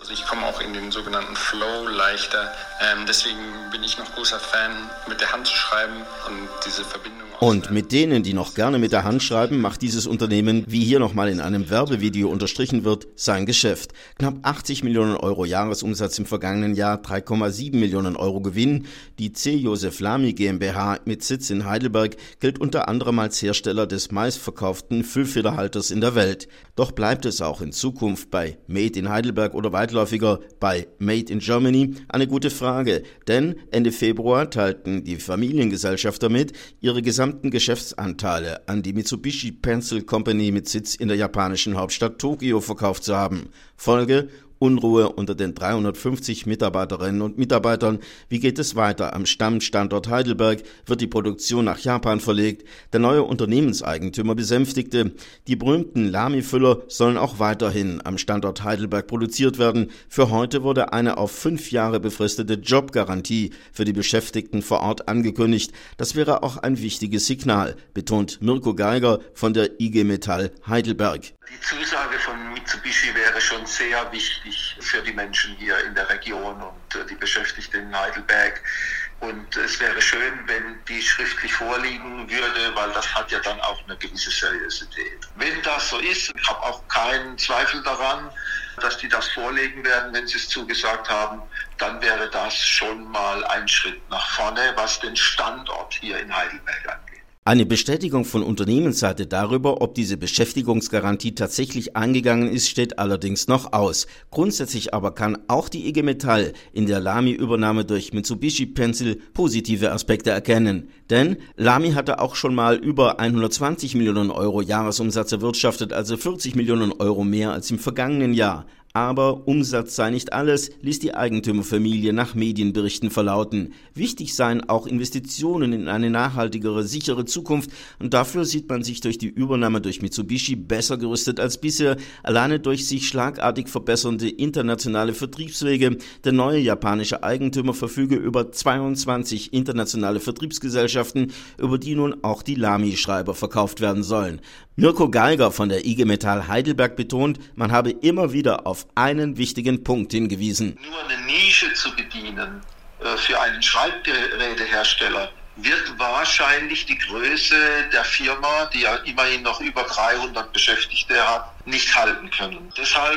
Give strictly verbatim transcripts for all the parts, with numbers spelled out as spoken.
Also ich komme auch in den sogenannten Flow leichter. Ähm, deswegen bin ich noch großer Fan, mit der Hand zu schreiben und diese Verbindung. Und mit denen, die noch gerne mit der Hand schreiben, macht dieses Unternehmen, wie hier nochmal in einem Werbevideo unterstrichen wird, sein Geschäft. Knapp achtzig Millionen Euro Jahresumsatz im vergangenen Jahr, drei Komma sieben Millionen Euro Gewinn. Die C. Joseph Lamy GmbH mit Sitz in Heidelberg gilt unter anderem als Hersteller des meistverkauften Füllfederhalters in der Welt. Doch bleibt es auch in Zukunft bei Made in Heidelberg oder weitläufiger bei Made in Germany? Eine gute Frage, denn Ende Februar teilten die Familiengesellschafter mit, ihre gesamten Geschäftsanteile an die Mitsubishi Pencil Company mit Sitz in der japanischen Hauptstadt Tokio verkauft zu haben. Folge: Unruhe unter den dreihundertfünfzig Mitarbeiterinnen und Mitarbeitern. Wie geht es weiter? Am Stammstandort Heidelberg wird die Produktion nach Japan verlegt. Der neue Unternehmenseigentümer besänftigte, die berühmten Lamy-Füller sollen auch weiterhin am Standort Heidelberg produziert werden. Für heute wurde eine auf fünf Jahre befristete Jobgarantie für die Beschäftigten vor Ort angekündigt. Das wäre auch ein wichtiges Signal, betont Mirko Geiger von der I G Metall Heidelberg. Die Zusage von Mitsubishi wäre schon sehr wichtig für die Menschen hier in der Region und die Beschäftigten in Heidelberg. Und es wäre schön, wenn die schriftlich vorliegen würde, weil das hat ja dann auch eine gewisse Seriosität. Wenn das so ist, ich habe auch keinen Zweifel daran, dass die das vorlegen werden, wenn sie es zugesagt haben, dann wäre das schon mal ein Schritt nach vorne, was den Standort hier in Heidelberg angeht. Eine Bestätigung von Unternehmensseite darüber, ob diese Beschäftigungsgarantie tatsächlich eingegangen ist, steht allerdings noch aus. Grundsätzlich aber kann auch die I G Metall in der Lamy-Übernahme durch Mitsubishi Pencil positive Aspekte erkennen. Denn Lamy hatte auch schon mal über hundertzwanzig Millionen Euro Jahresumsatz erwirtschaftet, also vierzig Millionen Euro mehr als im vergangenen Jahr. Aber Umsatz sei nicht alles, ließ die Eigentümerfamilie nach Medienberichten verlauten. Wichtig seien auch Investitionen in eine nachhaltigere, sichere Zukunft und dafür sieht man sich durch die Übernahme durch Mitsubishi besser gerüstet als bisher, alleine durch sich schlagartig verbessernde internationale Vertriebswege. Der neue japanische Eigentümer verfüge über zweiundzwanzig internationale Vertriebsgesellschaften, über die nun auch die Lamy-Schreiber verkauft werden sollen. Mirko Geiger von der I G Metall Heidelberg betont, man habe immer wieder auf einen wichtigen Punkt hingewiesen. Nur eine Nische zu bedienen äh, für einen Schreibgerätehersteller wird wahrscheinlich die Größe der Firma, die ja immerhin noch über dreihundert Beschäftigte hat, nicht halten können. Deshalb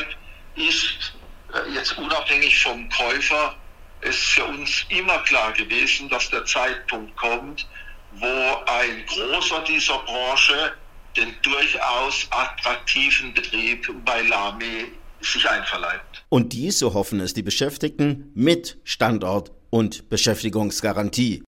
ist äh, jetzt unabhängig vom Käufer es für uns immer klar gewesen, dass der Zeitpunkt kommt, wo ein großer dieser Branche den durchaus attraktiven Betrieb bei Lamy sich einverleibt. Und dies, so hoffen es die Beschäftigten, mit Standort und Beschäftigungsgarantie.